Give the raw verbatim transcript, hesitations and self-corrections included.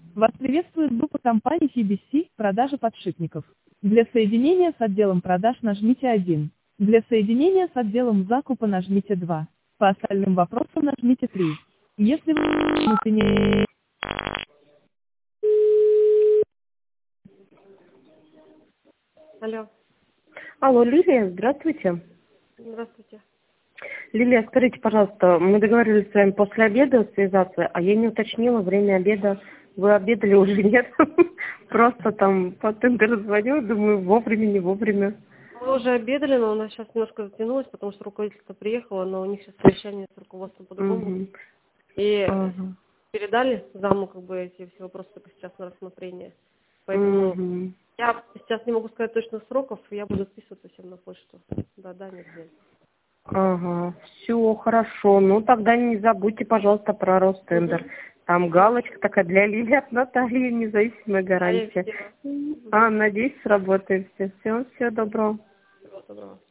Вас приветствует группа компаний си би си «Продажа подшипников». Для соединения с отделом продаж нажмите один. Для соединения с отделом закупа нажмите два. По остальным вопросам нажмите три. Если вы внутренне... Алло, Алло, Лилия, здравствуйте. здравствуйте. Лилия, скажите, пожалуйста, мы договорились с вами после обеда связаться, а я не уточнила время обеда. Вы обедали уже, нет? Просто там по тендеру звоню, думаю, вовремя, не вовремя. Мы уже обедали, но у нас сейчас немножко затянулось, потому что руководительство приехало, но у них сейчас совещание с руководством по-другому. Угу. И Ага. передали заму как бы эти все вопросы только сейчас на рассмотрение. Поэтому Угу. я сейчас не могу сказать точно сроков, я буду списываться всем на почту. Да, да, нет, нет. Ага, все хорошо. Ну тогда не забудьте, пожалуйста, про Ростендер. Угу. Там галочка такая для Лилии от Натальи, независимая А я гарантия. видела. А, надеюсь, сработает все. Всего, всего доброго. Всего доброго.